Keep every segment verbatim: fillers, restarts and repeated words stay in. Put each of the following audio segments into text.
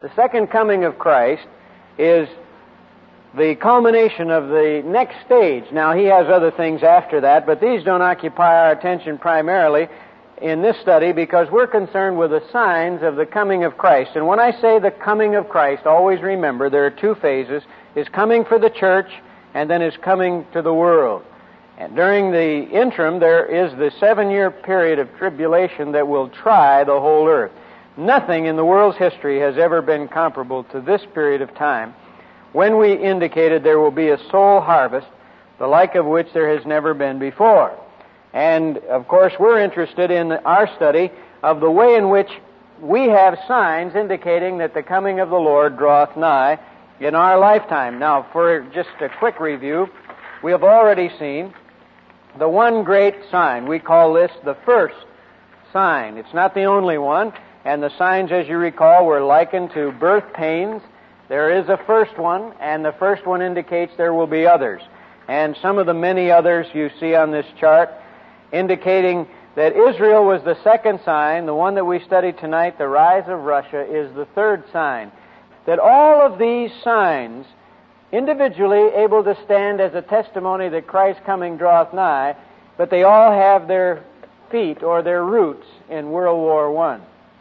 The second coming of Christ is the culmination of the next stage. Now, he has other things after that, but these don't occupy our attention primarily in this study because we're concerned with the signs of the coming of Christ. And when I say the coming of Christ, always remember there are two phases. His coming for the church and then his coming to the world. And during the interim, there is the seven-year period of tribulation that will try the whole earth. Nothing in the world's history has ever been comparable to this period of time when we indicated there will be a soul harvest, the like of which there has never been before. And, of course, we're interested in our study of the way in which we have signs indicating that the coming of the Lord draweth nigh in our lifetime. Now, for just a quick review, we have already seen the one great sign. We call this the first sign. It's not the only one, and the signs, as you recall, were likened to birth pains. There is a first one, and the first one indicates there will be others. And some of the many others you see on this chart, indicating that Israel was the second sign. The one that we studied tonight, the rise of Russia, is the third sign. That all of these signs, individually able to stand as a testimony that Christ's coming draweth nigh, but they all have their feet or their roots in World War One.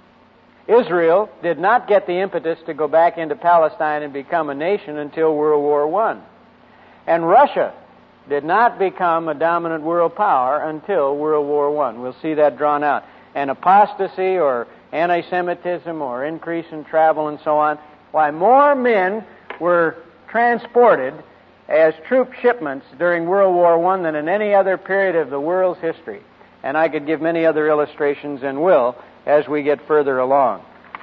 Israel did not get the impetus to go back into Palestine and become a nation until World War One. And Russia did not become a dominant world power until World War One. We'll see that drawn out. And apostasy or anti-Semitism or increase in travel and so on, why more men were transported as troop shipments during World War One than in any other period of the world's history. And I could give many other illustrations and will as we get further along.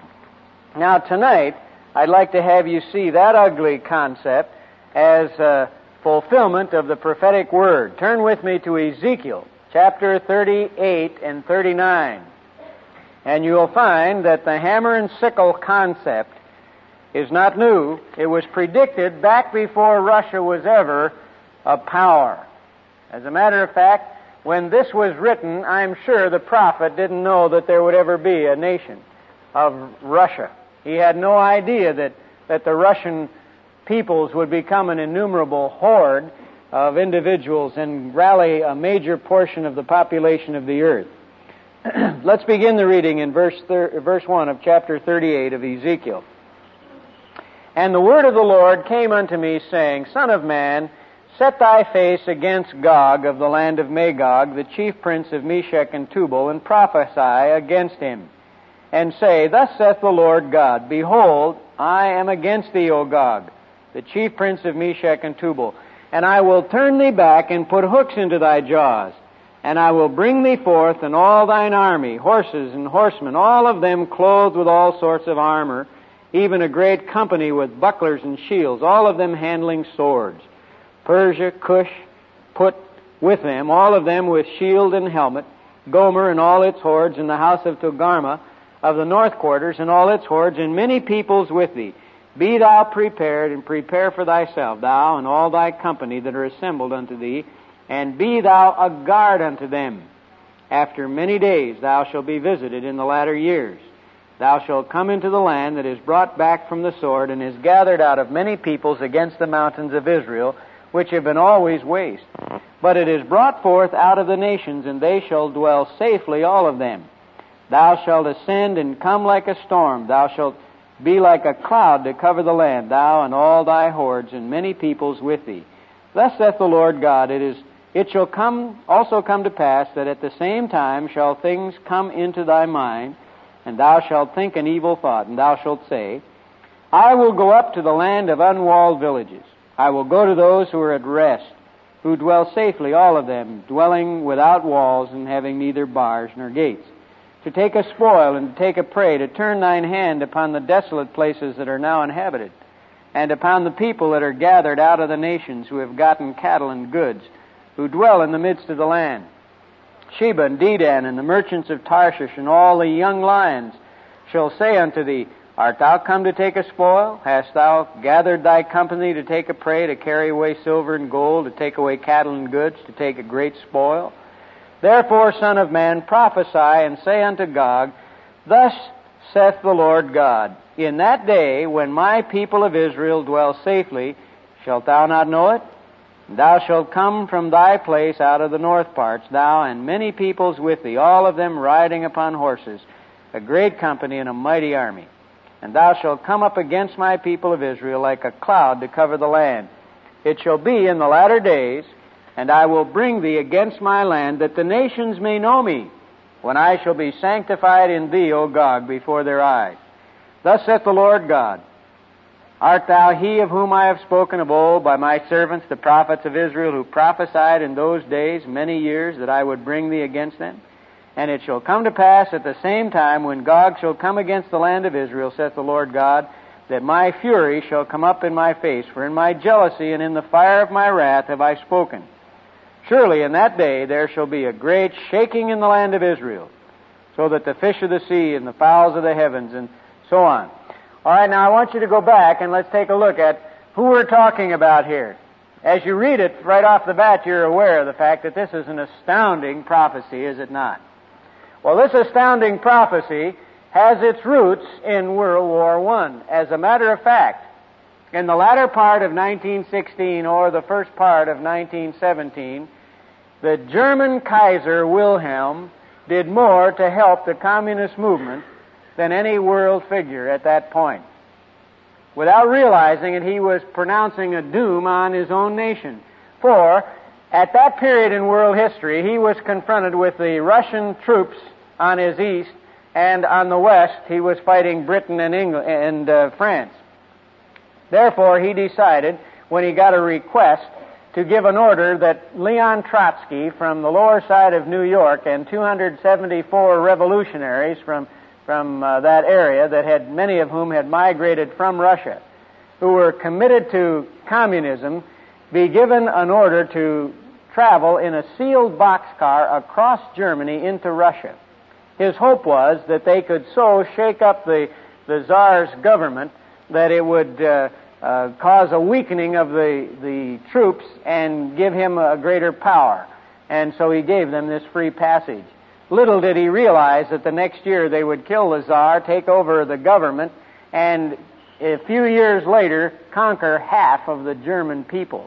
Now tonight, I'd like to have you see that ugly concept as a fulfillment of the prophetic word. Turn with me to Ezekiel chapter thirty-eight and thirty-nine. And you'll find that the hammer and sickle concept is not new. It was predicted back before Russia was ever a power. As a matter of fact, when this was written, I'm sure the prophet didn't know that there would ever be a nation of Russia. He had no idea that, that the Russian peoples would become an innumerable horde of individuals and rally a major portion of the population of the earth. Let's begin the reading in verse, thir- verse one of chapter thirty-eight of Ezekiel. And the word of the Lord came unto me, saying, Son of man, set thy face against Gog of the land of Magog, the chief prince of Meshech and Tubal, and prophesy against him, and say, Thus saith the Lord God, Behold, I am against thee, O Gog, the chief prince of Meshech and Tubal, and I will turn thee back and put hooks into thy jaws, and I will bring thee forth and all thine army, horses and horsemen, all of them clothed with all sorts of armor, even a great company with bucklers and shields, all of them handling swords. Persia, Cush, put with them, all of them with shield and helmet, Gomer and all its hordes, and the house of Togarmah of the north quarters and all its hordes, and many peoples with thee. Be thou prepared, and prepare for thyself, thou and all thy company that are assembled unto thee, and be thou a guard unto them. After many days thou shalt be visited in the latter years. Thou shalt come into the land that is brought back from the sword, and is gathered out of many peoples against the mountains of Israel, which have been always waste. But it is brought forth out of the nations, and they shall dwell safely, all of them. Thou shalt ascend and come like a storm. Thou shalt be like a cloud to cover the land, thou and all thy hordes, and many peoples with thee. Thus saith the Lord God, it is it shall come also come to pass that at the same time shall things come into thy mind, and thou shalt think an evil thought, and thou shalt say, I will go up to the land of unwalled villages. I will go to those who are at rest, who dwell safely, all of them, dwelling without walls and having neither bars nor gates, to take a spoil and to take a prey, to turn thine hand upon the desolate places that are now inhabited, and upon the people that are gathered out of the nations, who have gotten cattle and goods, who dwell in the midst of the land. Sheba and Dedan and the merchants of Tarshish and all the young lions shall say unto thee, Art thou come to take a spoil? Hast thou gathered thy company to take a prey, to carry away silver and gold, to take away cattle and goods, to take a great spoil? Therefore, Son of man, prophesy and say unto Gog, Thus saith the Lord God, in that day when my people of Israel dwell safely, shalt thou not know it? Thou shalt come from thy place out of the north parts, thou and many peoples with thee, all of them riding upon horses, a great company and a mighty army. And thou shalt come up against my people of Israel like a cloud to cover the land. It shall be in the latter days, and I will bring thee against my land, that the nations may know me, when I shall be sanctified in thee, O Gog, before their eyes. Thus saith the Lord God, Art thou he of whom I have spoken of old by my servants, the prophets of Israel, who prophesied in those days many years that I would bring thee against them? And it shall come to pass at the same time, when Gog shall come against the land of Israel, saith the Lord God, that my fury shall come up in my face, for in my jealousy and in the fire of my wrath have I spoken. Surely in that day there shall be a great shaking in the land of Israel, so that the fish of the sea and the fowls of the heavens and so on. All right, now I want you to go back and let's take a look at who we're talking about here. As you read it right off the bat, you're aware of the fact that this is an astounding prophecy, is it not? Well, this astounding prophecy has its roots in World War One. As a matter of fact, in the latter part of nineteen sixteen or the first part of nineteen seventeen, the German Kaiser Wilhelm did more to help the communist movement than any world figure at that point. Without realizing it, he was pronouncing a doom on his own nation. For at that period in world history, he was confronted with the Russian troops on his east, and on the west, he was fighting Britain and England and uh, France. Therefore, he decided, when he got a request, to give an order that Leon Trotsky from the lower side of New York and two hundred seventy-four revolutionaries from from uh, that area, that had many of whom had migrated from Russia, who were committed to communism, be given an order to travel in a sealed boxcar across Germany into Russia. His hope was that they could so shake up the, the Tsar's government that it would uh, uh, cause a weakening of the, the troops and give him a greater power. And so he gave them this free passage. Little did he realize that the next year they would kill the Tsar, take over the government, and a few years later conquer half of the German peoples.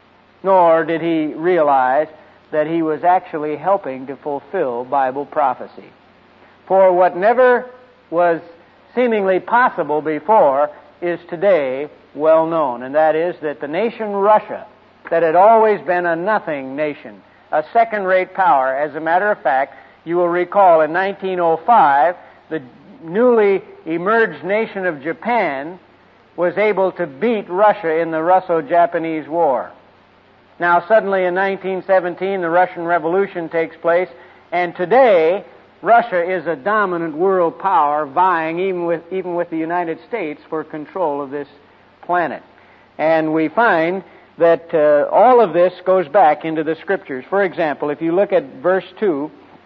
Nor did he realize that he was actually helping to fulfill Bible prophecy. For what never was seemingly possible before is today well known, and that is that the nation Russia, that had always been a nothing nation, a second-rate power, as a matter of fact, you will recall in nineteen oh five, the newly emerged nation of Japan was able to beat Russia in the Russo-Japanese War. Now suddenly in nineteen seventeen, the Russian Revolution takes place, and today Russia is a dominant world power, vying even with, even with the United States for control of this planet. And we find that uh, all of this goes back into the Scriptures. For example, if you look at verse two,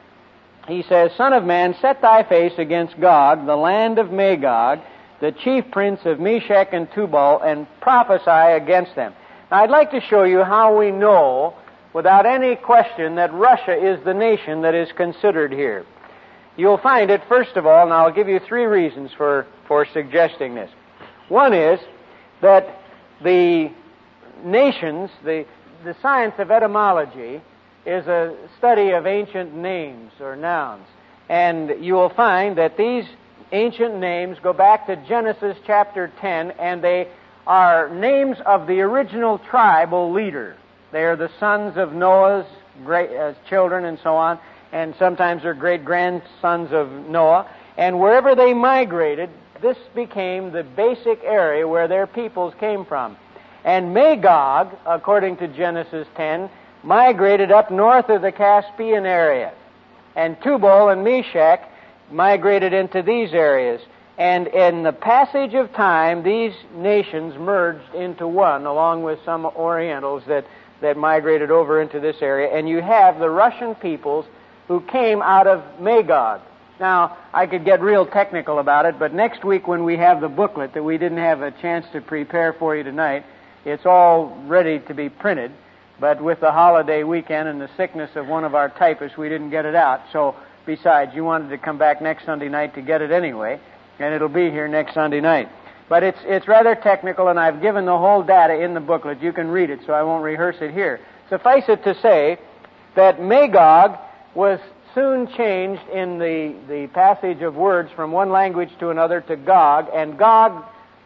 he says, Son of man, set thy face against Gog, the land of Magog, the chief prince of Meshech and Tubal, and prophesy against them. Now, I'd like to show you how we know, without any question, that Russia is the nation that is considered here. You'll find it, first of all, and I'll give you three reasons for, for suggesting this. One is that the nations, the, the science of etymology, is a study of ancient names or nouns. And you will find that these ancient names go back to Genesis chapter ten, and they are names of the original tribal leader. They are the sons of Noah's great uh, children and so on, and sometimes they're great-grandsons of Noah. And wherever they migrated, this became the basic area where their peoples came from. And Magog, according to Genesis ten, migrated up north of the Caspian area. And Tubal and Meshech migrated into these areas. And in the passage of time, these nations merged into one, along with some Orientals that, that migrated over into this area. And you have the Russian peoples who came out of Magog. Now, I could get real technical about it, but next week when we have the booklet that we didn't have a chance to prepare for you tonight, it's all ready to be printed. But with the holiday weekend and the sickness of one of our typists, we didn't get it out. So, besides, you wanted to come back next Sunday night to get it anyway. and it'll be here next Sunday night. But it's it's rather technical, and I've given the whole data in the booklet. You can read it, so I won't rehearse it here. Suffice it to say that Magog was soon changed in the, the passage of words from one language to another to Gog, and Gog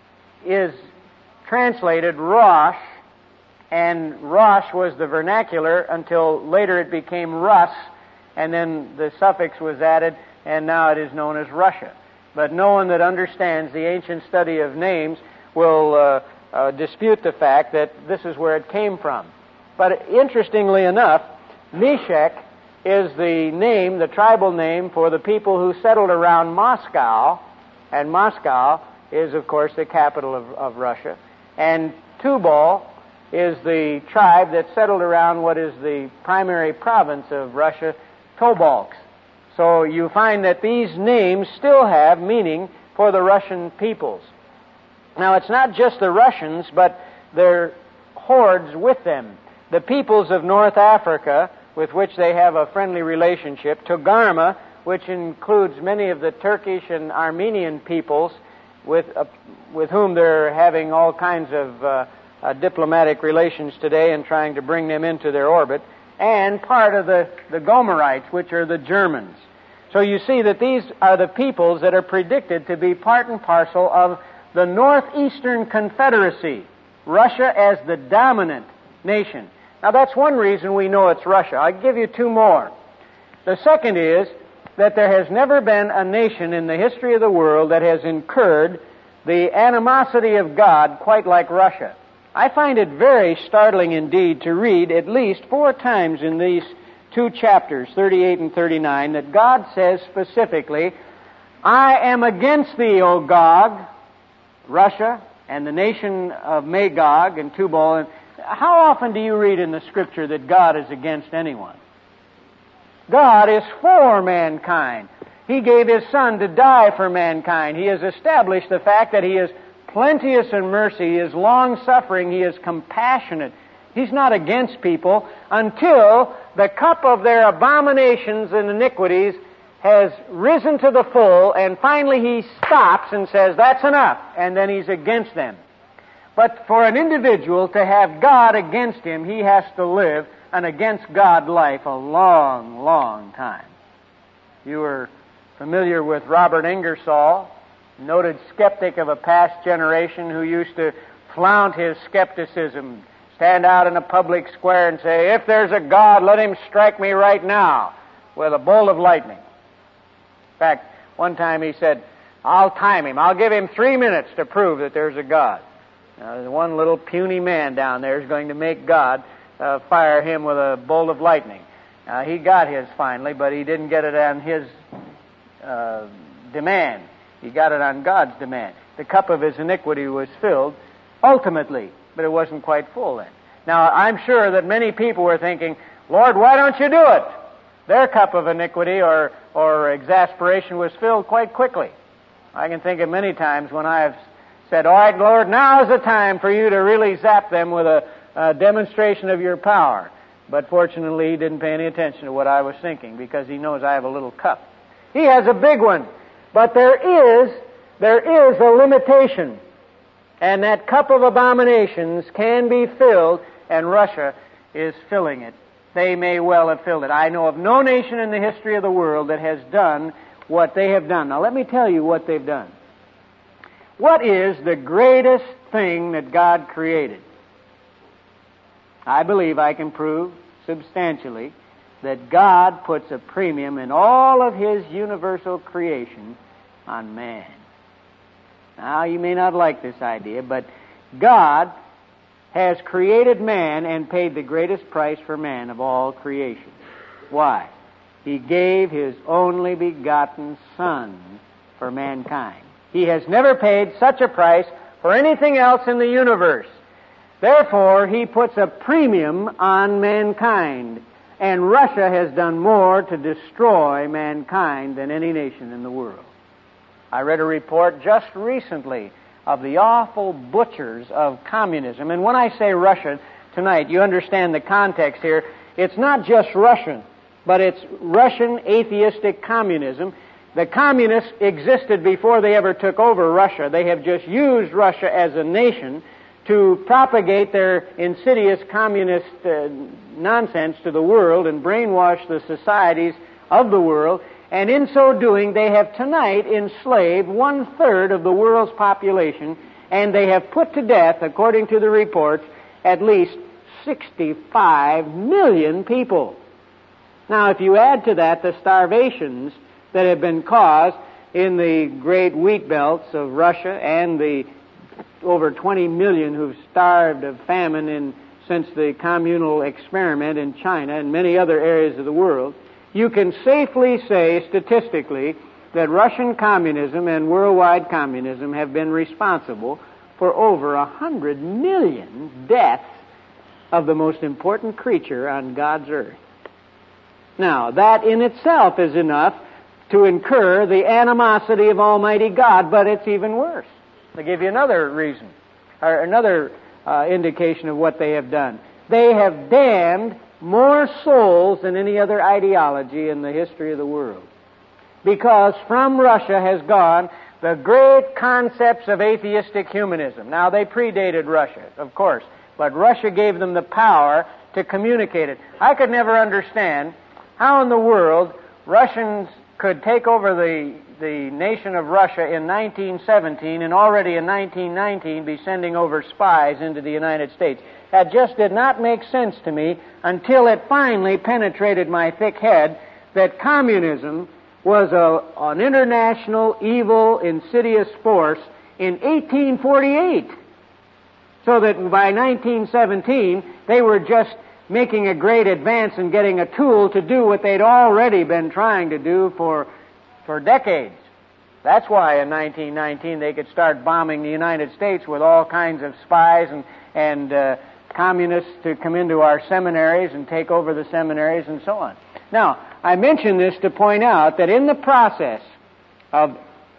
is translated Rosh, and Rosh was the vernacular until later it became Rus, and then the suffix was added, and now it is known as Russia. But no one that understands the ancient study of names will uh, uh, dispute the fact that this is where it came from. But interestingly enough, Meshech is the name, the tribal name for the people who settled around Moscow, and Moscow is, of course, the capital of, of Russia. And Tubal is the tribe that settled around what is the primary province of Russia, Tobolsk. So you find that these names still have meaning for the Russian peoples. Now, it's not just the Russians, but their hordes with them. The peoples of North Africa, with which they have a friendly relationship, Togarma, which includes many of the Turkish and Armenian peoples, with uh, with whom they're having all kinds of uh, uh, diplomatic relations today and trying to bring them into their orbit, and part of the, the Gomerites, which are the Germans. So you see that these are the peoples that are predicted to be part and parcel of the Northeastern Confederacy, Russia as the dominant nation. Now that's one reason we know it's Russia. I'll give you two more. The second is that there has never been a nation in the history of the world that has incurred the animosity of God quite like Russia. I find it very startling indeed to read at least four times in these two chapters, thirty-eight and thirty-nine, that God says specifically, I am against thee, O Gog, Russia, and the nation of Magog and Tubal. How often do you read in the Scripture that God is against anyone? God is for mankind. He gave His Son to die for mankind. He has established the fact that He is plenteous in mercy, He is long-suffering, He is compassionate. He's not against people until the cup of their abominations and iniquities has risen to the full, and finally He stops and says, that's enough, and then He's against them. But for an individual to have God against him, he has to live an against God life a long, long time. You were familiar with Robert Ingersoll, noted skeptic of a past generation who used to flaunt his skepticism, stand out in a public square and say, if there's a God, let Him strike me right now with a bolt of lightning. In fact, one time he said, I'll time him. I'll give him three minutes to prove that there's a God. Now, there's one little puny man down there is going to make God uh, fire him with a bolt of lightning. Now, he got his finally, but he didn't get it on his uh, demand. He got it on God's demand. The cup of his iniquity was filled ultimately, but it wasn't quite full then. Now, I'm sure that many people were thinking, Lord, why don't you do it? Their cup of iniquity or, or exasperation was filled quite quickly. I can think of many times when I have said, all right, Lord, now is the time for you to really zap them with a, a demonstration of your power. But fortunately, He didn't pay any attention to what I was thinking because He knows I have a little cup. He has a big one. But there is, there is a limitation. And that cup of abominations can be filled, and Russia is filling it. They may well have filled it. I know of no nation in the history of the world that has done what they have done. Now let me tell you what they've done. What is the greatest thing that God created? I believe I can prove substantially that God puts a premium in all of His universal creation on man. Now, you may not like this idea, but God has created man and paid the greatest price for man of all creation. Why? He gave His only begotten Son for mankind. He has never paid such a price for anything else in the universe. Therefore, He puts a premium on mankind. And Russia has done more to destroy mankind than any nation in the world. I read a report just recently of the awful butchers of communism. And when I say Russia tonight, you understand the context here. It's not just Russian, but it's Russian atheistic communism. The communists existed before they ever took over Russia. They have just used Russia as a nation to propagate their insidious communist uh, nonsense to the world and brainwash the societies of the world. And in so doing, they have tonight enslaved one-third of the world's population, and they have put to death, according to the reports, at least sixty-five million people. Now, if you add to that the starvations that have been caused in the great wheat belts of Russia and the over twenty million who've starved of famine in, since the communal experiment in China and many other areas of the world, you can safely say statistically that Russian communism and worldwide communism have been responsible for over a hundred million deaths of the most important creature on God's earth. Now, that in itself is enough to incur the animosity of Almighty God, but it's even worse. I'll give you another reason, or another uh, indication of what they have done. They have damned more souls than any other ideology in the history of the world. Because from Russia has gone the great concepts of atheistic humanism. Now, they predated Russia, of course, but Russia gave them the power to communicate it. I could never understand how in the world Russians could take over the, the nation of Russia in nineteen seventeen and already in nineteen nineteen be sending over spies into the United States. That just did not make sense to me until it finally penetrated my thick head that communism was a, an international, evil, insidious force in eighteen forty-eight. So that by nineteen seventeen, they were just making a great advance and getting a tool to do what they'd already been trying to do for, for decades. That's why in nineteen nineteen they could start bombing the United States with all kinds of spies and, and uh, communists to come into our seminaries and take over the seminaries and so on. Now, I mention this to point out that in the process of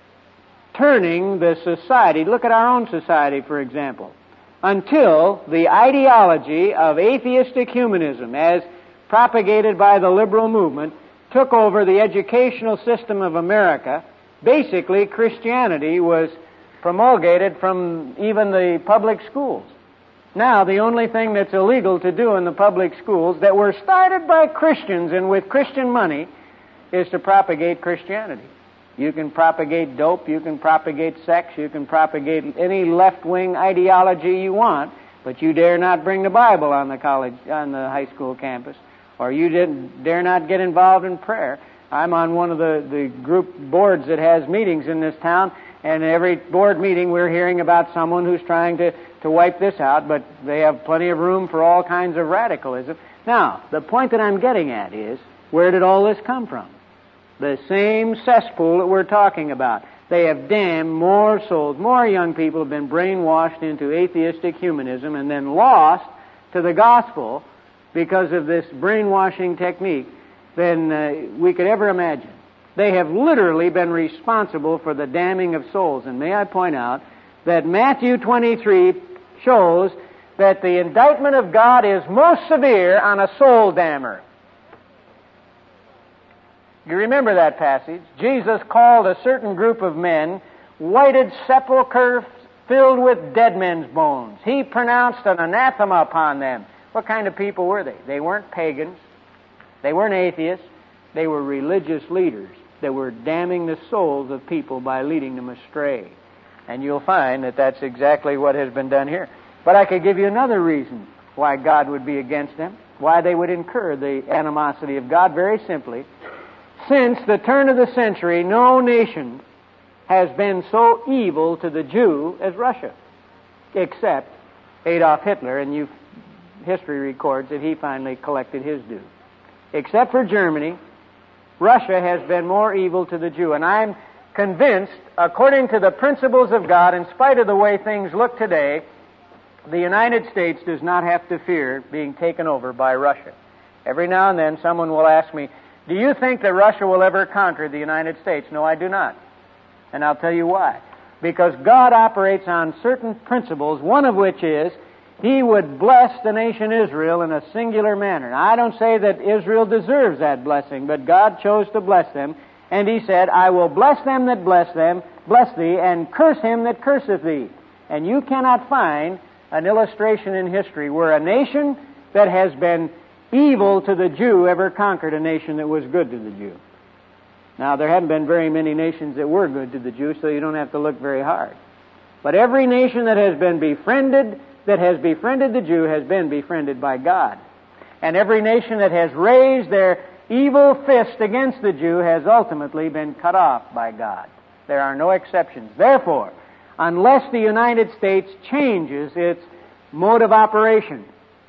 turning the society, look at our own society, for example, until the ideology of atheistic humanism, as propagated by the liberal movement, took over the educational system of America, basically Christianity was promulgated from even the public schools. Now, the only thing that's illegal to do in the public schools that were started by Christians and with Christian money is to propagate Christianity. You can propagate dope, you can propagate sex, you can propagate any left-wing ideology you want, but you dare not bring the Bible on the college, on the high school campus, or you didn't dare not get involved in prayer. I'm on one of the, the group boards that has meetings in this town, and every board meeting we're hearing about someone who's trying to, to wipe this out, but they have plenty of room for all kinds of radicalism. Now, the point that I'm getting at is, where did all this come from? The same cesspool that we're talking about. They have damned more souls, more young people have been brainwashed into atheistic humanism and then lost to the gospel because of this brainwashing technique than uh, we could ever imagine. They have literally been responsible for the damning of souls. And may I point out that Matthew twenty-three shows that the indictment of God is most severe on a soul damner. You remember that passage? Jesus called a certain group of men whited sepulchre filled with dead men's bones. He pronounced an anathema upon them. What kind of people were they? They weren't pagans. They weren't atheists. They were religious leaders that were damning the souls of people by leading them astray. And you'll find that that's exactly what has been done here. But I could give you another reason why God would be against them, why they would incur the animosity of God, very simply. Since the turn of the century, no nation has been so evil to the Jew as Russia, except Adolf Hitler, and you, history records that he finally collected his due. Except for Germany, Russia has been more evil to the Jew. And I'm convinced, according to the principles of God, in spite of the way things look today, the United States does not have to fear being taken over by Russia. Every now and then someone will ask me, do you think that Russia will ever conquer the United States? No, I do not. And I'll tell you why. Because God operates on certain principles, one of which is He would bless the nation Israel in a singular manner. Now, I don't say that Israel deserves that blessing, but God chose to bless them, And he said, I will bless them that bless them, bless thee, and curse him that curseth thee. And you cannot find an illustration in history where a nation that has been evil to the Jew ever conquered a nation that was good to the Jew. Now, there haven't been very many nations that were good to the Jew, so you don't have to look very hard. But every nation that has been befriended, that has befriended the Jew, has been befriended by God. And every nation that has raised their evil fist against the Jew has ultimately been cut off by God. There are no exceptions. Therefore, unless the United States changes its mode of operation,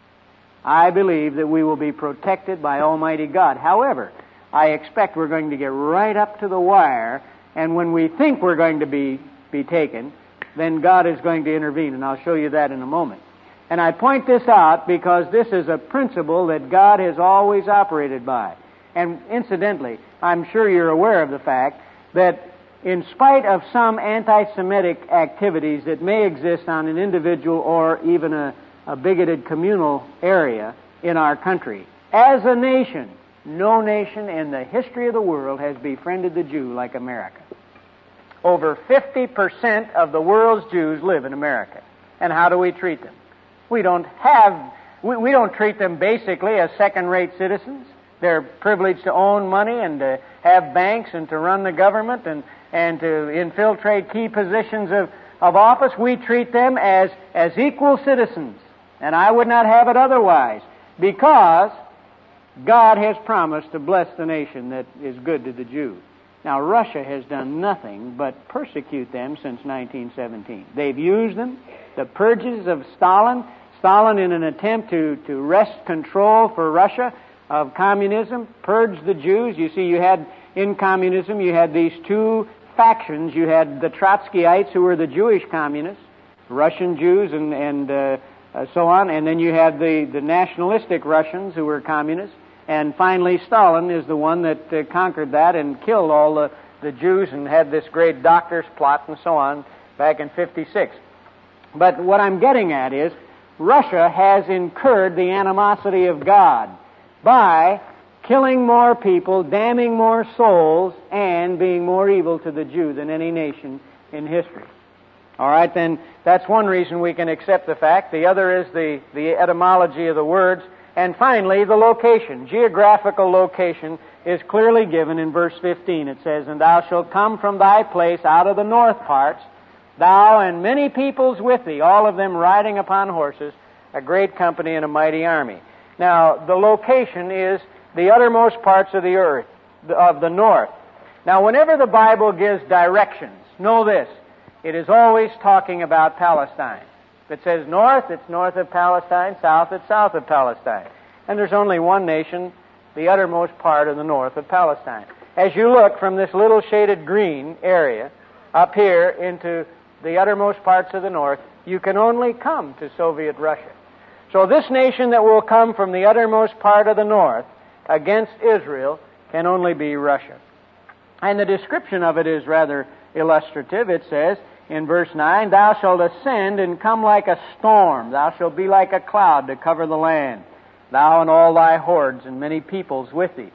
I believe that we will be protected by Almighty God. However, I expect we're going to get right up to the wire, and when we think we're going to be, be taken, then God is going to intervene, and I'll show you that in a moment. And I point this out because this is a principle that God has always operated by. And incidentally, I'm sure you're aware of the fact that in spite of some anti-Semitic activities that may exist on an individual or even a, a bigoted communal area in our country, as a nation, no nation in the history of the world has befriended the Jew like America. Over fifty percent of the world's Jews live in America. And how do we treat them? We don't have, we, we don't treat them basically as second-rate citizens. They're privileged to own money and to have banks and to run the government and, and to infiltrate key positions of, of office. We treat them as, as equal citizens. And I would not have it otherwise, because God has promised to bless the nation that is good to the Jew. Now, Russia has done nothing but persecute them since nineteen seventeen. They've used them. The purges of Stalin, Stalin in an attempt to, to wrest control for Russia of communism, purged the Jews. You see, you had, in communism, you had these two factions. You had the Trotskyites, who were the Jewish communists, Russian Jews and, and uh, uh, so on, and then you had the, the nationalistic Russians, who were communists. And finally, Stalin is the one that uh, conquered that and killed all the, the Jews and had this great doctor's plot and so on back in fifty-six. But what I'm getting at is, Russia has incurred the animosity of God by killing more people, damning more souls, and being more evil to the Jew than any nation in history. All right, then that's one reason we can accept the fact. The other is the, the etymology of the words. And finally, the location. Geographical location is clearly given in verse fifteen. It says, And thou shalt come from thy place out of the north parts, thou and many peoples with thee, all of them riding upon horses, a great company and a mighty army. Now, the location is the uttermost parts of the earth, of the north. Now, whenever the Bible gives directions, know this, it is always talking about Palestine. If it says north, it's north of Palestine, south, it's south of Palestine. And there's only one nation, the uttermost part of the north of Palestine. As you look from this little shaded green area up here into the uttermost parts of the north, you can only come to Soviet Russia. So this nation that will come from the uttermost part of the north against Israel can only be Russia. And the description of it is rather illustrative. It says in verse nine, Thou shalt ascend and come like a storm. Thou shalt be like a cloud to cover the land. Thou and all thy hordes and many peoples with thee.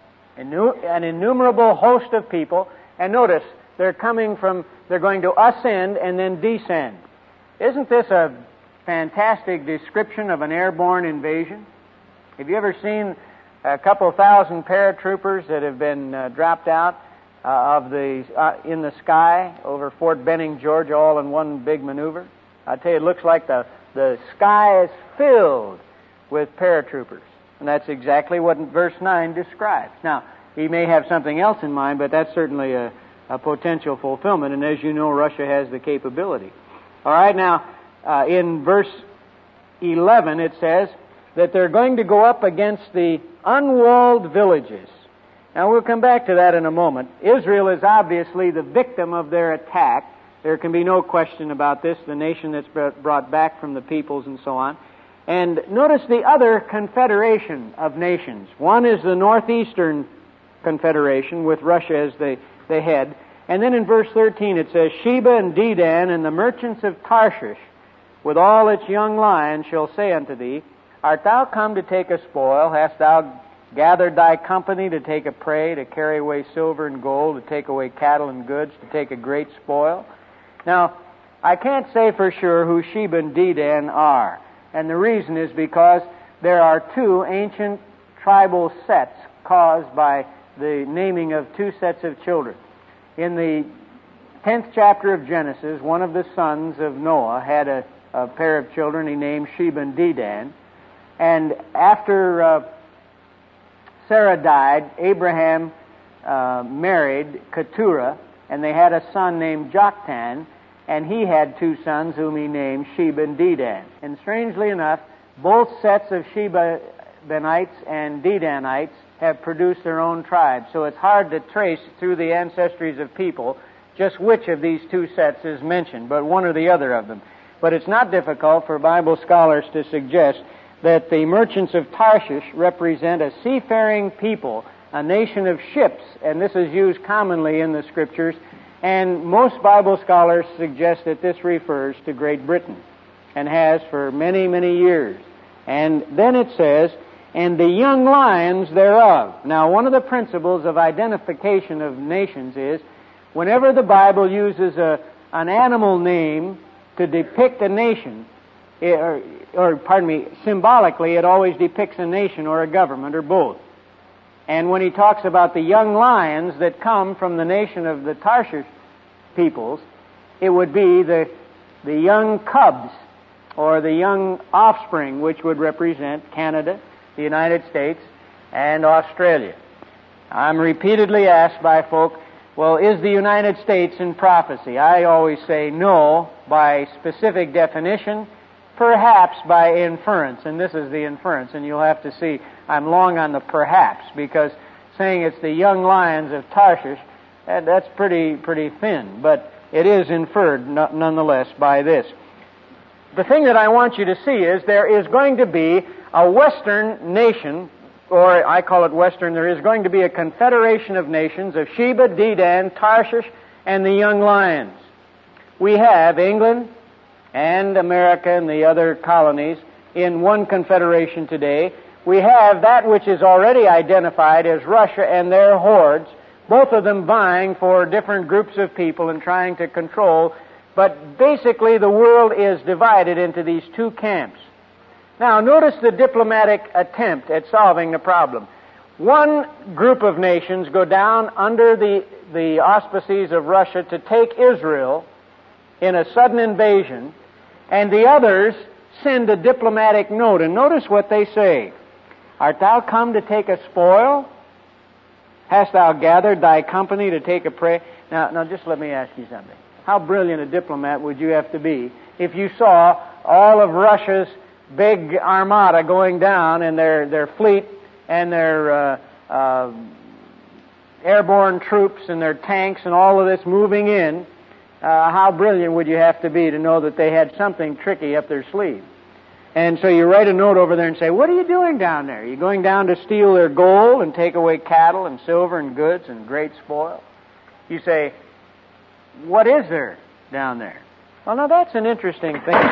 An innumerable host of people. And notice, they're coming from, they're going to ascend and then descend. Isn't this a fantastic description of an airborne invasion? Have you ever seen a couple thousand paratroopers that have been uh, dropped out uh, of the uh, in the sky over Fort Benning, Georgia, all in one big maneuver? I tell you, it looks like the the sky is filled with paratroopers, and that's exactly what verse nine describes. Now, he may have something else in mind, but that's certainly a, a potential fulfillment. And as you know, Russia has the capability. All right, now uh, in verse eleven it says that they're going to go up against the unwalled villages. Now, we'll come back to that in a moment. Israel is obviously the victim of their attack. There can be no question about this, the nation that's brought back from the peoples and so on. And notice the other confederation of nations. One is the Northeastern Confederation, with Russia as the, the head. And then in verse thirteen it says, Sheba and Dedan and the merchants of Tarshish, with all its young lions, shall say unto thee, Art thou come to take a spoil? Hast thou gathered thy company to take a prey, to carry away silver and gold, to take away cattle and goods, to take a great spoil. Now, I can't say for sure who Sheba and Dedan are. And the reason is because there are two ancient tribal sets caused by the naming of two sets of children. In the tenth chapter of Genesis, one of the sons of Noah had a, a pair of children he named Sheba and Dedan. And after uh, Sarah died, Abraham uh, married Keturah, and they had a son named Joktan, and he had two sons whom he named Sheba and Dedan. And strangely enough, both sets of Shebanites and Dedanites have produced their own tribes. So it's hard to trace through the ancestries of people just which of these two sets is mentioned, but one or the other of them. But it's not difficult for Bible scholars to suggest that the merchants of Tarshish represent a seafaring people, a nation of ships, and this is used commonly in the Scriptures, and most Bible scholars suggest that this refers to Great Britain, and has for many, many years. And then it says, and the young lions thereof. Now, one of the principles of identification of nations is, whenever the Bible uses a, an animal name to depict a nation, it, or, or, pardon me, symbolically, it always depicts a nation or a government or both. And when he talks about the young lions that come from the nation of the Tarshish peoples, it would be the, the young cubs or the young offspring, which would represent Canada, the United States, and Australia. I'm repeatedly asked by folk, well, is the United States in prophecy? I always say no by specific definition, perhaps by inference, and this is the inference, and you'll have to see I'm long on the perhaps, because saying it's the young lions of Tarshish, that, that's pretty pretty thin, but it is inferred no, nonetheless by this. The thing that I want you to see is there is going to be a Western nation, or I call it Western, there is going to be a confederation of nations of Sheba, Dedan, Tarshish, and the young lions. We have England and America and the other colonies in one confederation today. We have that which is already identified as Russia and their hordes, both of them vying for different groups of people and trying to control. But basically the world is divided into these two camps. Now notice the diplomatic attempt at solving the problem. One group of nations go down under the, the auspices of Russia to take Israel in a sudden invasion, and the others send a diplomatic note. And notice what they say. Art thou come to take a spoil? Hast thou gathered thy company to take a prey? Now, now just let me ask you something. How brilliant a diplomat would you have to be if you saw all of Russia's big armada going down and their, their fleet and their uh, uh, airborne troops and their tanks and all of this moving in? Uh, how brilliant would you have to be to know that they had something tricky up their sleeve? And so you write a note over there and say, what are you doing down there? Are you going down to steal their gold and take away cattle and silver and goods and great spoil? You say, what is there down there? Well, now that's an interesting thing.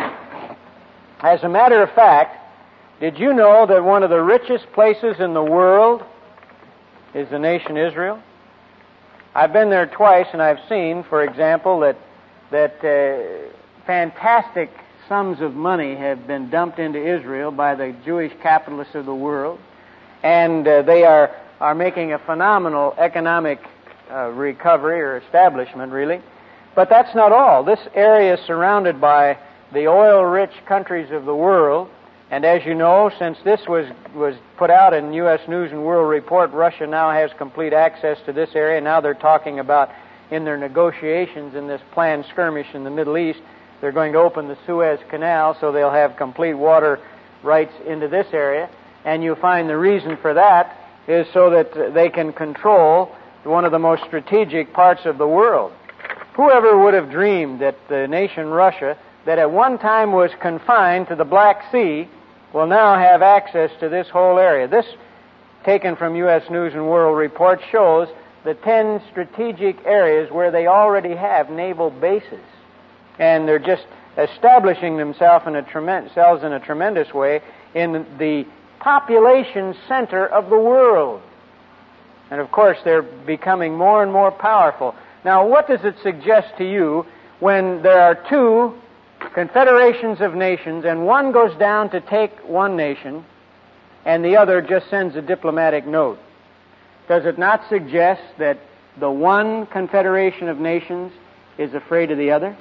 As a matter of fact, did you know that one of the richest places in the world is the nation Israel? I've been there twice, and I've seen, for example, that that uh, fantastic sums of money have been dumped into Israel by the Jewish capitalists of the world, and uh, they are, are making a phenomenal economic uh, recovery or establishment, really. But that's not all. This area is surrounded by the oil-rich countries of the world, and as you know, since this was, was put out in U S News and World Report, Russia now has complete access to this area. Now they're talking about, in their negotiations in this planned skirmish in the Middle East, they're going to open the Suez Canal so they'll have complete water rights into this area. And you find the reason for that is so that they can control one of the most strategic parts of the world. Whoever would have dreamed that the nation Russia, that at one time was confined to the Black Sea, will now have access to this whole area. This, taken from U S News and World Report, shows the ten strategic areas where they already have naval bases. And they're just establishing themselves in a, trem- themselves in a tremendous way in the population center of the world. And of course, they're becoming more and more powerful. Now, what does it suggest to you when there are two confederations of nations and one goes down to take one nation and the other just sends a diplomatic note? Does it not suggest that the one confederation of nations is afraid of the other?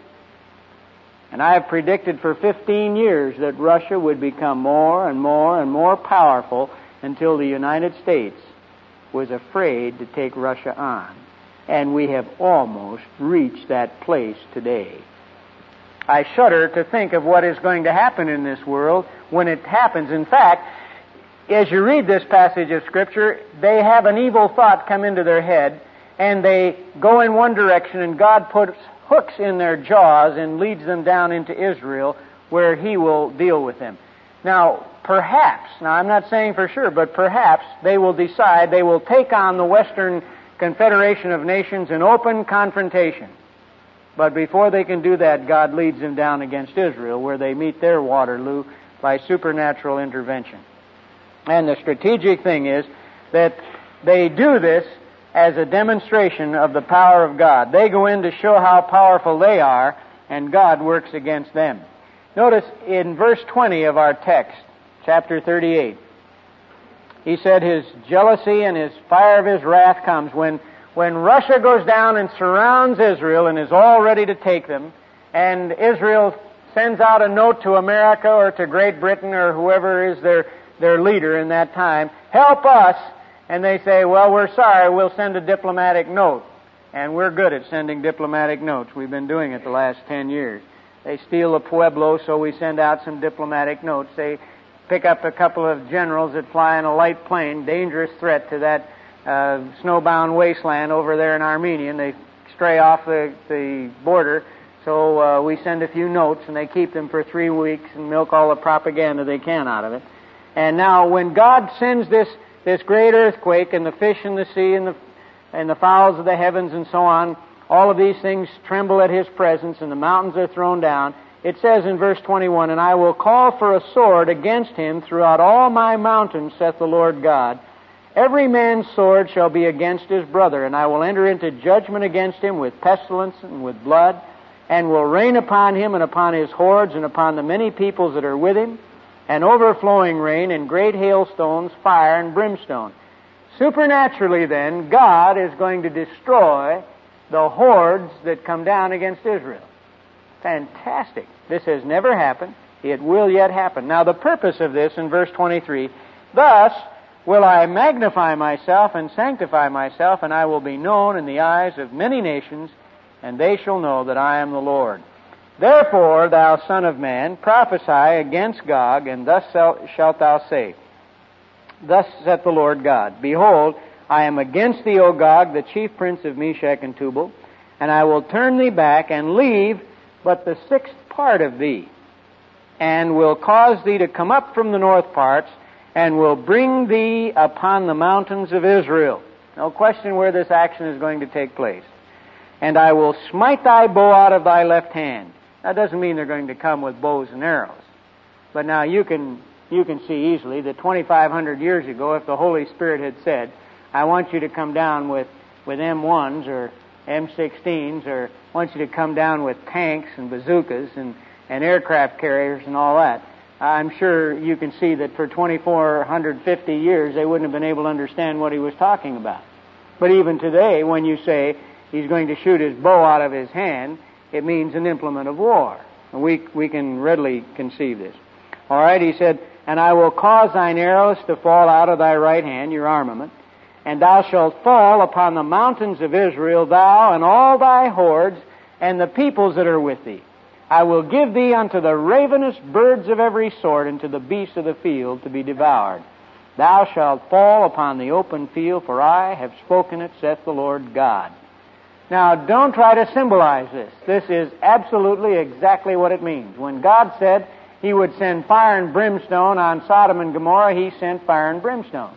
And I have predicted for fifteen years that Russia would become more and more and more powerful until the United States was afraid to take Russia on. And we have almost reached that place today. I shudder to think of what is going to happen in this world when it happens. In fact, as you read this passage of Scripture, they have an evil thought come into their head, and they go in one direction, and God puts hooks in their jaws and leads them down into Israel, where He will deal with them. Now, perhaps, now I'm not saying for sure, but perhaps they will decide they will take on the Western Confederation of Nations in open confrontation. But before they can do that, God leads them down against Israel, where they meet their Waterloo by supernatural intervention. And the strategic thing is that they do this as a demonstration of the power of God. They go in to show how powerful they are, and God works against them. Notice in verse twenty of our text, chapter thirty-eight, he said his jealousy and his fire of his wrath comes when, when Russia goes down and surrounds Israel and is all ready to take them, and Israel sends out a note to America or to Great Britain or whoever is their, their leader in that time, help us. And they say, well, we're sorry, we'll send a diplomatic note. And we're good at sending diplomatic notes. We've been doing it the last ten years. They steal a pueblo, so we send out some diplomatic notes. They pick up a couple of generals that fly in a light plane, dangerous threat to that uh, snowbound wasteland over there in Armenia, and they stray off the, the border. So uh, we send a few notes, and they keep them for three weeks and milk all the propaganda they can out of it. And now when God sends this This great earthquake, and the fish in the sea, and the and the fowls of the heavens, and so on, all of these things tremble at His presence, and the mountains are thrown down. It says in verse twenty-one, and I will call for a sword against him throughout all my mountains, saith the Lord God. Every man's sword shall be against his brother, and I will enter into judgment against him with pestilence and with blood, and will rain upon him and upon his hordes and upon the many peoples that are with him, and overflowing rain, and great hailstones, fire, and brimstone. Supernaturally, then, God is going to destroy the hordes that come down against Israel. Fantastic. This has never happened. It will yet happen. Now, the purpose of this in verse twenty-three, thus will I magnify myself and sanctify myself, and I will be known in the eyes of many nations, and they shall know that I am the Lord. Therefore, thou son of man, prophesy against Gog, and thus shalt thou say, Thus saith the Lord God, Behold, I am against thee, O Gog, the chief prince of Meshech and Tubal, and I will turn thee back and leave but the sixth part of thee, and will cause thee to come up from the north parts, and will bring thee upon the mountains of Israel. No question where this action is going to take place. And I will smite thy bow out of thy left hand. That doesn't mean they're going to come with bows and arrows. But now you can you can see easily that twenty-five hundred years ago, if the Holy Spirit had said, I want you to come down with, with M ones or M sixteens, or I want you to come down with tanks and bazookas and, and aircraft carriers and all that, I'm sure you can see that for twenty-four fifty years they wouldn't have been able to understand what he was talking about. But even today, when you say he's going to shoot his bow out of his hand, it means an implement of war. And we, we can readily conceive this. All right, he said, And I will cause thine arrows to fall out of thy right hand, your armament, and thou shalt fall upon the mountains of Israel, thou and all thy hordes, and the peoples that are with thee. I will give thee unto the ravenous birds of every sort, and to the beasts of the field to be devoured. Thou shalt fall upon the open field, for I have spoken it, saith the Lord God. Now, don't try to symbolize this. This is absolutely exactly what it means. When God said He would send fire and brimstone on Sodom and Gomorrah, He sent fire and brimstone.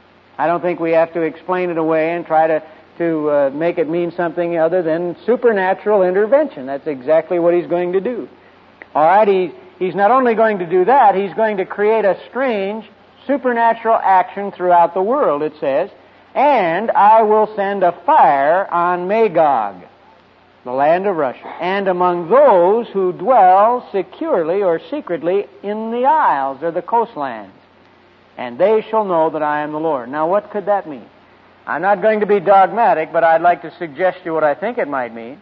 I don't think we have to explain it away and try to, to uh, make it mean something other than supernatural intervention. That's exactly what He's going to do. All right, he, He's not only going to do that, He's going to create a strange supernatural action throughout the world, it says, and I will send a fire on Magog, the land of Russia, and among those who dwell securely or secretly in the isles or the coastlands, and they shall know that I am the Lord. Now, what could that mean? I'm not going to be dogmatic, but I'd like to suggest to you what I think it might mean.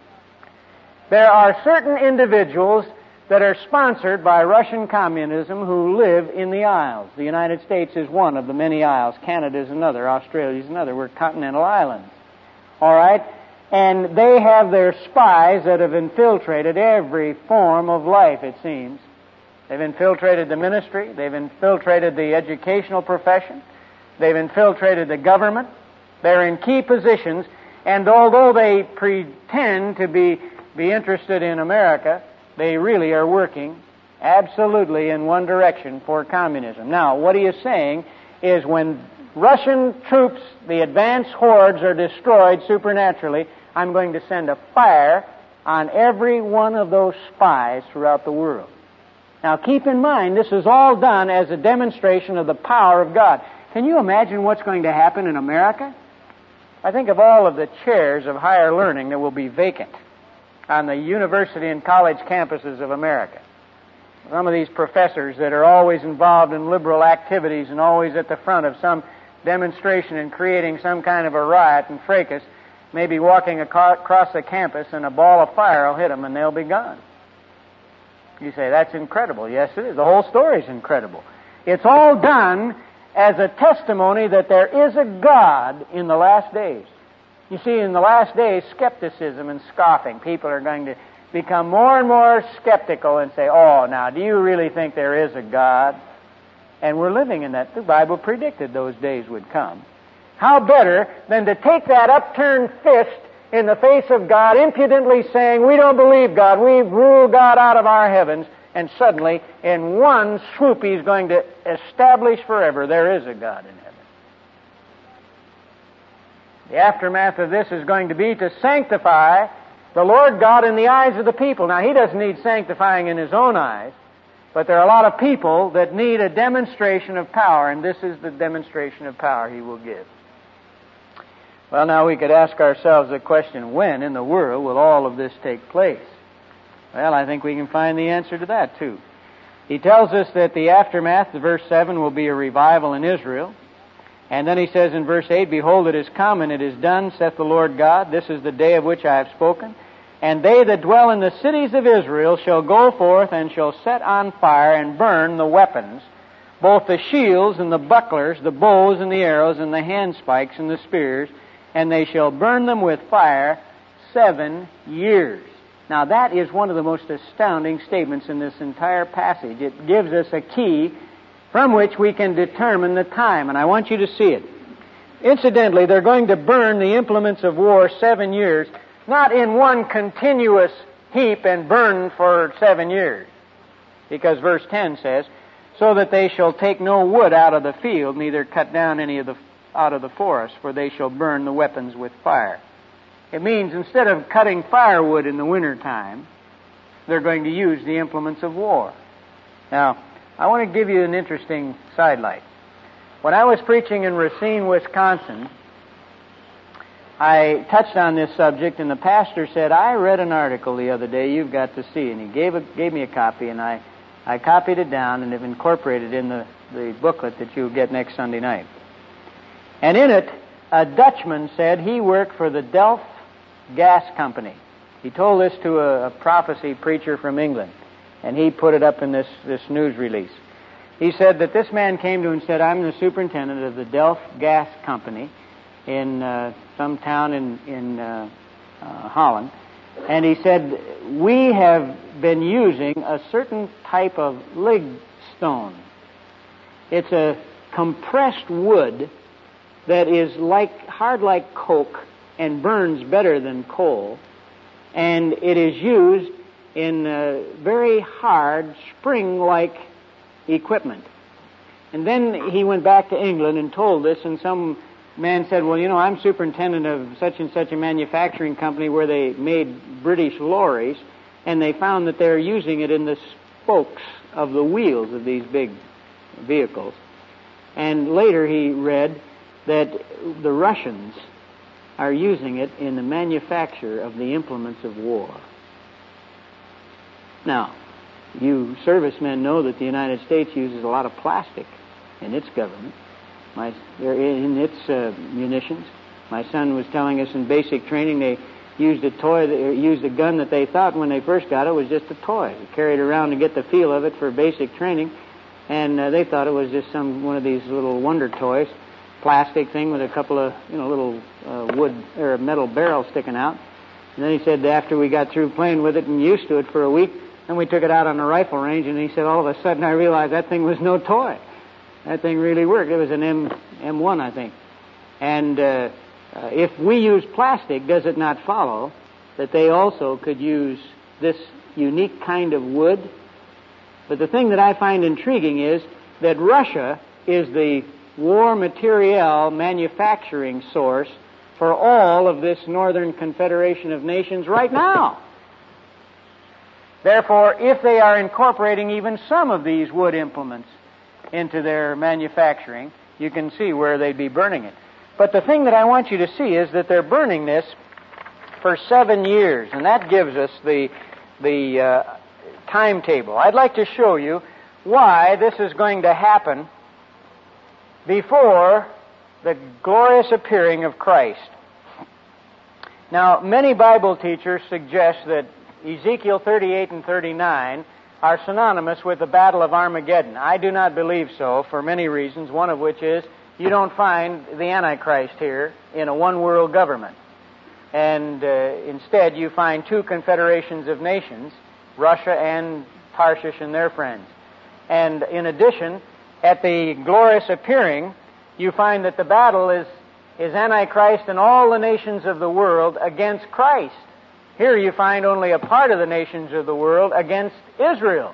There are certain individuals that are sponsored by Russian communism who live in the isles. The United States is one of the many isles. Canada is another. Australia is another. We're continental islands. All right? And they have their spies that have infiltrated every form of life, it seems. They've infiltrated the ministry. They've infiltrated the educational profession. They've infiltrated the government. They're in key positions. And although they pretend to be, be interested in America, they really are working absolutely in one direction for communism. Now, what he is saying is when Russian troops, the advance hordes, are destroyed supernaturally, I'm going to send a fire on every one of those spies throughout the world. Now, keep in mind, this is all done as a demonstration of the power of God. Can you imagine what's going to happen in America? I think of all of the chairs of higher learning that will be vacant on the university and college campuses of America. Some of these professors that are always involved in liberal activities and always at the front of some demonstration and creating some kind of a riot and fracas may be walking across the campus and a ball of fire will hit them and they'll be gone. You say, that's incredible. Yes, it is. The whole story is incredible. It's all done as a testimony that there is a God in the last days. You see, in the last days, skepticism and scoffing. People are going to become more and more skeptical and say, oh, now, do you really think there is a God? And we're living in that. The Bible predicted those days would come. How better than to take that upturned fist in the face of God, impudently saying, we don't believe God, we've ruled God out of our heavens, and suddenly, in one swoop, He's going to establish forever there is a God in heaven. The aftermath of this is going to be to sanctify the Lord God in the eyes of the people. Now, He doesn't need sanctifying in His own eyes, but there are a lot of people that need a demonstration of power, and this is the demonstration of power He will give. Well, now we could ask ourselves the question, when in the world will all of this take place? Well, I think we can find the answer to that, too. He tells us that the aftermath, verse seven, will be a revival in Israel. And then he says in verse eight, behold, it is come, and it is done, saith the Lord God. This is the day of which I have spoken. And they that dwell in the cities of Israel shall go forth and shall set on fire and burn the weapons, both the shields and the bucklers, the bows and the arrows, and the handspikes and the spears, and they shall burn them with fire seven years. Now, that is one of the most astounding statements in this entire passage. It gives us a key from which we can determine the time, and I want you to see it. Incidentally, they're going to burn the implements of war seven years, not in one continuous heap and burn for seven years. Because verse ten says, so that they shall take no wood out of the field, neither cut down any of the out of the forest, for they shall burn the weapons with fire. It means instead of cutting firewood in the winter time, they're going to use the implements of war. Now, I want to give you an interesting sidelight. When I was preaching in Racine, Wisconsin, I touched on this subject, and the pastor said, I read an article the other day you've got to see, and he gave a, gave me a copy, and I, I copied it down and have incorporated it in the, the booklet that you'll get next Sunday night. And in it, a Dutchman said he worked for the Delft Gas Company. He told this to a, a prophecy preacher from England, and he put it up in this, this news release. He said that this man came to him and said, I'm the superintendent of the Delft Gas Company in uh, some town in, in uh, uh, Holland. And he said, we have been using a certain type of ligstone. It's a compressed wood that is like hard like coke and burns better than coal. And it is used in uh, very hard spring-like equipment. And then he went back to England and told this, and some man said, well, you know, I'm superintendent of such and such a manufacturing company where they made British lorries, and they found that they're using it in the spokes of the wheels of these big vehicles. And later he read that the Russians are using it in the manufacture of the implements of war. Now, you servicemen know that the United States uses a lot of plastic in its government, my, in its uh, munitions. My son was telling us in basic training they used a toy, that, used a gun that they thought when they first got it was just a toy. They carried it around to get the feel of it for basic training, and uh, they thought it was just some one of these little wonder toys, plastic thing with a couple of you know little uh, wood or metal barrels sticking out. And then he said after we got through playing with it and used to it for a week, then we took it out on the rifle range, and he said all of a sudden I realized that thing was no toy. That thing really worked. It was an M M1, I think. And uh, uh, if we use plastic, does it not follow that they also could use this unique kind of wood? But the thing that I find intriguing is that Russia is the war materiel manufacturing source for all of this Northern Confederation of Nations right now. Therefore, if they are incorporating even some of these wood implements into their manufacturing, you can see where they'd be burning it. But the thing that I want you to see is that they're burning this for seven years, and that gives us the, the uh, timetable. I'd like to show you why this is going to happen before the glorious appearing of Christ. Now, many Bible teachers suggest that Ezekiel thirty-eight and thirty-nine are synonymous with the Battle of Armageddon. I do not believe so for many reasons, one of which is you don't find the Antichrist here in a one-world government. And uh, instead you find two confederations of nations, Russia and Tarshish and their friends. And in addition, at the glorious appearing, you find that the battle is, is Antichrist and all the nations of the world against Christ. Here you find only a part of the nations of the world against Israel.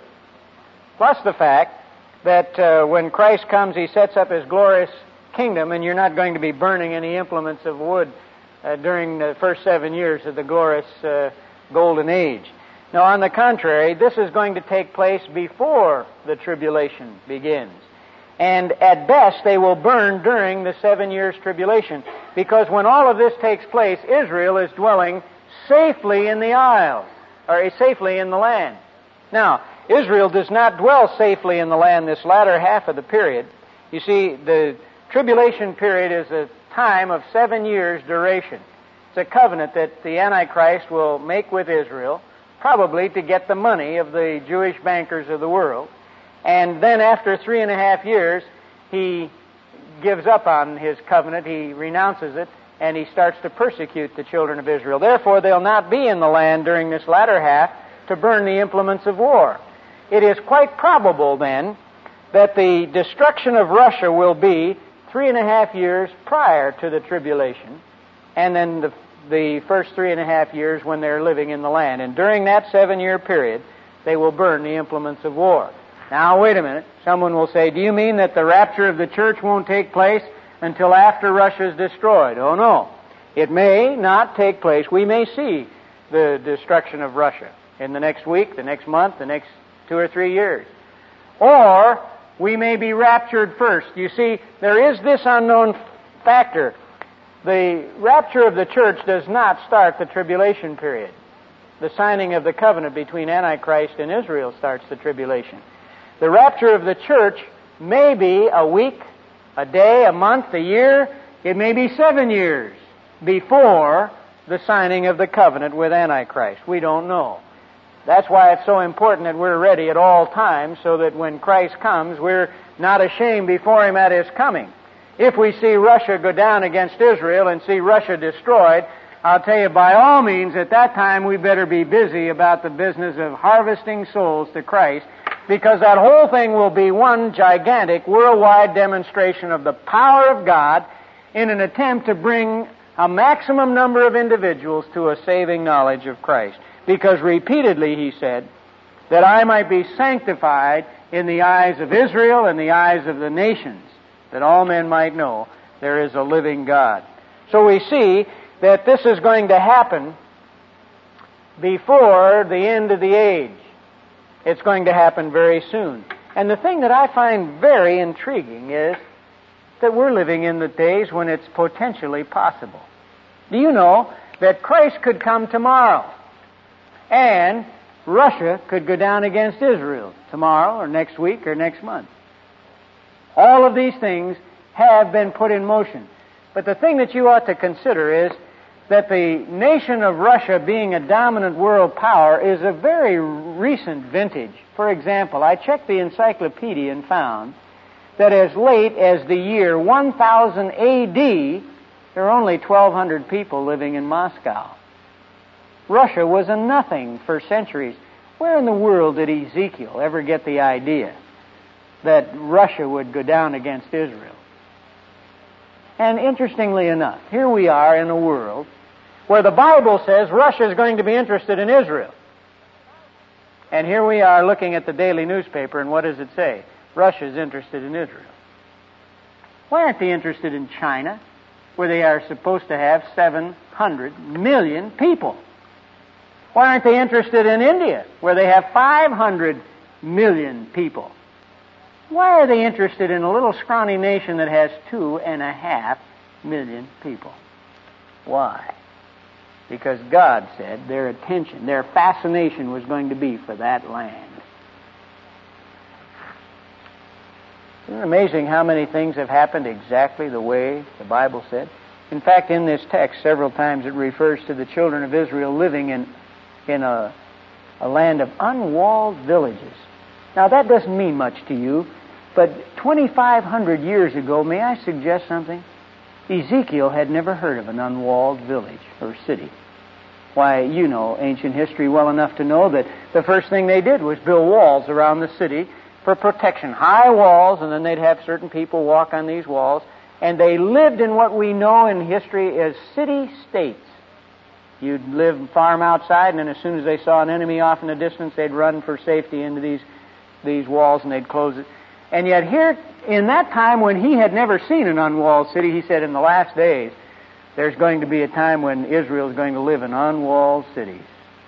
Plus the fact that uh, when Christ comes, He sets up His glorious kingdom, and you're not going to be burning any implements of wood uh, during the first seven years of the glorious uh, golden age. Now, on the contrary, this is going to take place before the tribulation begins. And at best, they will burn during the seven years tribulation, because when all of this takes place, Israel is dwelling safely in the isles, or safely in the land. Now, Israel does not dwell safely in the land this latter half of the period. You see, the tribulation period is a time of seven years duration. It's a covenant that the Antichrist will make with Israel, probably to get the money of the Jewish bankers of the world. And then after three and a half years, he gives up on his covenant, he renounces it, and he starts to persecute the children of Israel. Therefore, they'll not be in the land during this latter half to burn the implements of war. It is quite probable, then, that the destruction of Russia will be three and a half years prior to the tribulation, and then the, the first three and a half years when they're living in the land. And during that seven-year period, they will burn the implements of war. Now, wait a minute. Someone will say, do you mean that the rapture of the church won't take place until after Russia is destroyed? Oh, no. It may not take place. We may see the destruction of Russia in the next week, the next month, the next two or three years. Or we may be raptured first. You see, there is this unknown factor. The rapture of the church does not start the tribulation period. The signing of the covenant between Antichrist and Israel starts the tribulation. The rapture of the church may be a week, a day, a month, a year. It may be seven years before the signing of the covenant with Antichrist. We don't know. That's why it's so important that we're ready at all times, so that when Christ comes, we're not ashamed before Him at His coming. If we see Russia go down against Israel and see Russia destroyed, I'll tell you, by all means, at that time we better be busy about the business of harvesting souls to Christ, because that whole thing will be one gigantic worldwide demonstration of the power of God in an attempt to bring a maximum number of individuals to a saving knowledge of Christ. Because repeatedly He said, that I might be sanctified in the eyes of Israel and the eyes of the nations, that all men might know there is a living God. So we see that this is going to happen before the end of the age. It's going to happen very soon. And the thing that I find very intriguing is that we're living in the days when it's potentially possible. Do you know that Christ could come tomorrow and Russia could go down against Israel tomorrow or next week or next month? All of these things have been put in motion. But the thing that you ought to consider is that the nation of Russia, being a dominant world power, is a very recent vintage. For example, I checked the encyclopedia and found that as late as the year one thousand A D, there were only twelve hundred people living in Moscow. Russia was a nothing for centuries. Where in the world did Ezekiel ever get the idea that Russia would go down against Israel? And interestingly enough, here we are in a world where the Bible says Russia is going to be interested in Israel. And here we are looking at the daily newspaper, and what does it say? Russia is interested in Israel. Why aren't they interested in China, where they are supposed to have seven hundred million people? Why aren't they interested in India, where they have five hundred million people? Why are they interested in a little scrawny nation that has two and a half million people? Why? Because God said their attention, their fascination was going to be for that land. Isn't it amazing how many things have happened exactly the way the Bible said? In fact, in this text, several times it refers to the children of Israel living in, in a, a land of unwalled villages. Now, that doesn't mean much to you, but twenty-five hundred years ago, may I suggest something? Ezekiel had never heard of an unwalled village or city. Why, you know ancient history well enough to know that the first thing they did was build walls around the city for protection, high walls, and then they'd have certain people walk on these walls, and they lived in what we know in history as city-states. You'd live and farm outside, and then as soon as they saw an enemy off in the distance, they'd run for safety into these, these walls, and they'd close it. And yet here, in that time when he had never seen an unwalled city, he said in the last days, there's going to be a time when Israel is going to live in unwalled cities.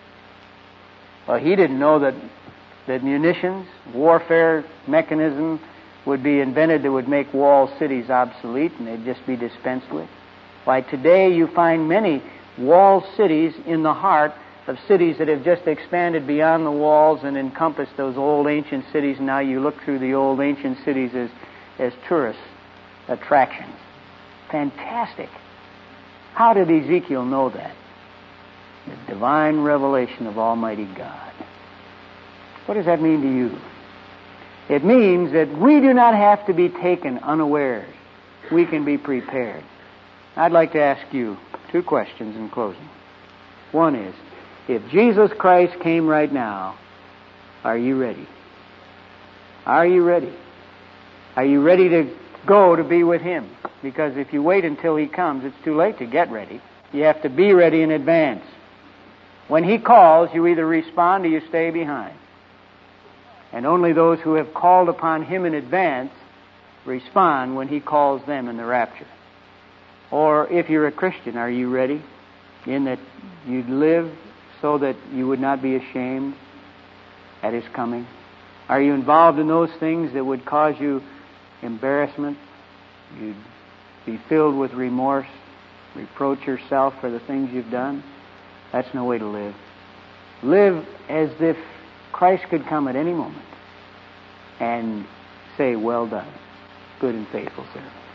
Well, he didn't know that that munitions, warfare mechanism would be invented that would make walled cities obsolete and they'd just be dispensed with. Why, today you find many walled cities in the heart of cities that have just expanded beyond the walls and encompassed those old ancient cities. Now you look through the old ancient cities as, as tourist attractions. Fantastic. How did Ezekiel know that? The divine revelation of Almighty God. What does that mean to you? It means that we do not have to be taken unawares. We can be prepared. I'd like to ask you two questions in closing. One is, if Jesus Christ came right now, are you ready? Are you ready? Are you ready to go to be with Him? Because if you wait until He comes, it's too late to get ready. You have to be ready in advance. When He calls, you either respond or you stay behind. And only those who have called upon Him in advance respond when He calls them in the rapture. Or if you're a Christian, are you ready? In that you'd live so that you would not be ashamed at His coming? Are you involved in those things that would cause you embarrassment? You'd be filled with remorse, reproach yourself for the things you've done? That's no way to live. Live as if Christ could come at any moment and say, well done, good and faithful servant.